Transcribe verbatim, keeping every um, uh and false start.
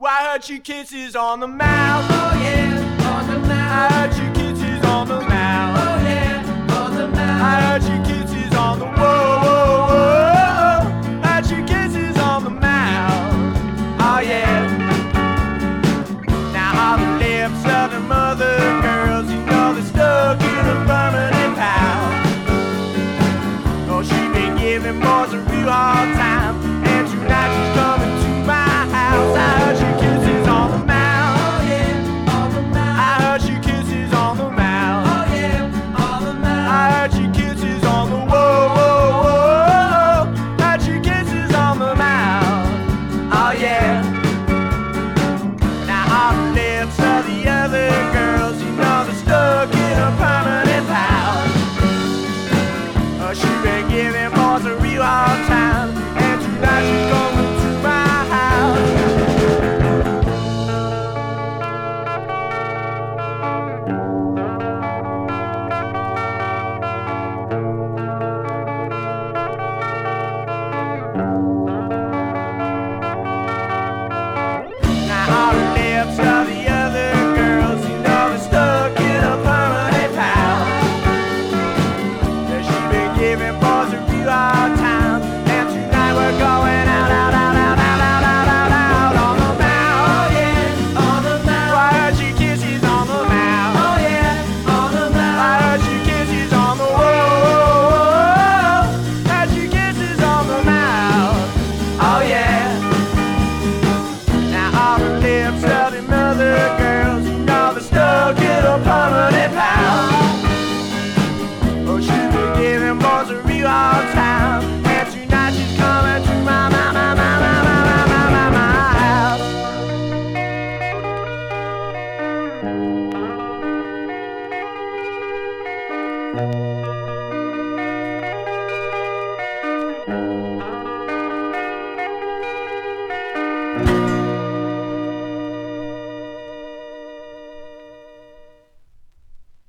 Well, I heard you kisses on the mouth. Oh yeah, on the mouth. I heard you kisses on the mouth. Oh yeah, on the mouth. I heard you kisses on the whoa, whoa, whoa. I heard you kisses on the mouth. Oh yeah. Now all the lips of the mother girls, you know they're stuck in a permanent pout. Oh, she been giving boys a real hard time, and tonight she's coming to my house. I heard you kisses on the mouth. Oh yeah, on the mouth. I heard you kisses on the mouth. Oh yeah, on the mouth. I heard you kisses on the whoa, whoa, whoa. Heard you kisses on the mouth. Oh yeah. Now all the lips of the other girls, you know they're stuck in a permanent pout. Oh, she been giving boys a real hard time, and tonight she's coming to my house. Now all the lips of the other girls, you know they're stuck in a permanent pout. Yeah, she been giving boys a real hard time, and tonight we're going out, out, out, out, out, out, out, out, out on the mouth. Oh yeah, on the mouth. Well, I heard you kisses on the mouth. Oh yeah, on the mouth. I heard you kisses on the whoa, whoa, whoa. Heard you kisses on the mouth. Oh yeah. Now all the lips of the mother girls, you know they're stuck in a permanent pout. Oh, she's been giving boys a real hard time, and tonight she's coming to my, my, my, my, my, my, my, my, my, my house.